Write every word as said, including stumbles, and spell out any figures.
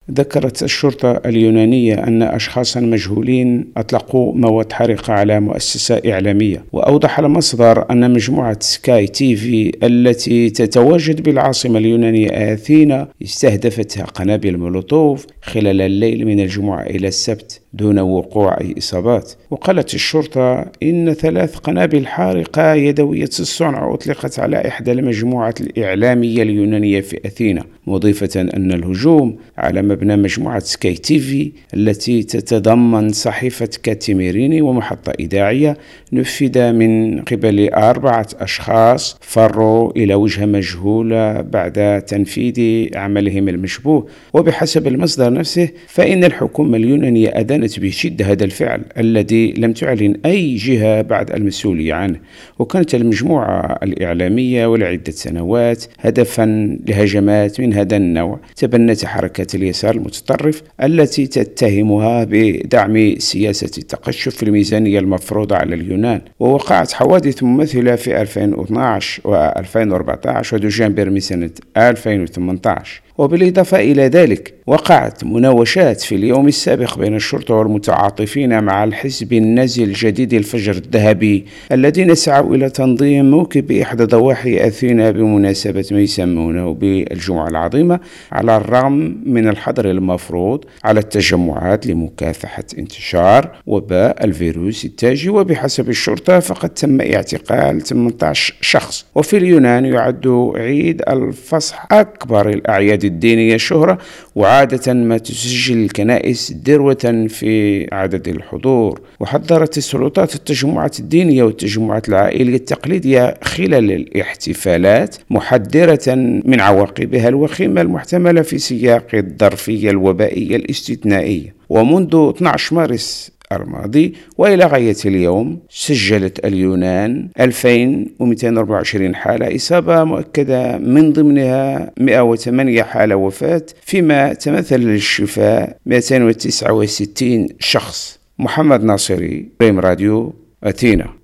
ذكرت الشرطة اليونانية أن أشخاصا مجهولين أطلقوا مواد حارقة على مؤسسة إعلامية. وأوضح المصدر أن مجموعة سكاي تي في التي تتواجد بالعاصمة اليونانية أثينا استهدفتها قنابل مولوتوف خلال الليل من الجمعة إلى السبت دون وقوع أي إصابات. وقالت الشرطة إن ثلاث قنابل حارقة يدوية الصنع أطلقت على إحدى المجموعات الإعلامية اليونانية في أثينا، مضيفة أن الهجوم على مبنى مجموعة سكاي تي في التي تتضمن صحيفة كاتيميريني ومحطة إذاعية نفذ من قبل أربعة أشخاص فروا إلى وجهة مجهولة بعد تنفيذ عملهم المشبوه. وبحسب المصدر نفسه فإن الحكومة اليونانية أدانت بشدة هذا الفعل الذي لم تعلن أي جهة بعد المسؤولية عنه. وكانت المجموعة الإعلامية ولعدة سنوات هدفا لهجمات من هذا النوع تبنت حركة اليسار المتطرف التي تتهمها بدعم سياسة التقشف في الميزانية المفروضة على اليونان. ووقعت حوادث مماثلة في ألفين واثني عشر وألفين وأربعة عشر ودجنبر من سنة ألفين وثمانية عشر. وبالإضافة إلى ذلك وقعت مناوشات في اليوم السابق بين الشرطة والمتعاطفين مع الحزب النازي الجديد الفجر الذهبي الذين سعوا إلى تنظيم موكب بإحدى ضواحي أثينا بمناسبة ما يسمونه بالجمعة العظيمة، على الرغم من الحظر المفروض على التجمعات لمكافحة انتشار وباء الفيروس التاجي. وبحسب الشرطة فقد تم اعتقال ثمانية عشر شخص. وفي اليونان يعد عيد الفصح أكبر الأعياد الدينية شهرة، وعادة ما تسجل الكنائس ذروة في عدد الحضور. وحذرت السلطات التجمعات الدينية والتجمعات العائلية التقليدية خلال الاحتفالات، محذرة من عواقبها الوخيمة المحتملة في سياق الظرفية الوبائية الاستثنائية. ومنذ اثني عشر مارس الماضي وإلى غاية اليوم سجلت اليونان ألفين ومئتين وأربعة وعشرين حالة إصابة مؤكدة، من ضمنها مئة وثمانية حالة وفاة، فيما تمثل للشفاء مئتين وتسعة وستين شخص. محمد ناصري، ريم راديو، أثينا.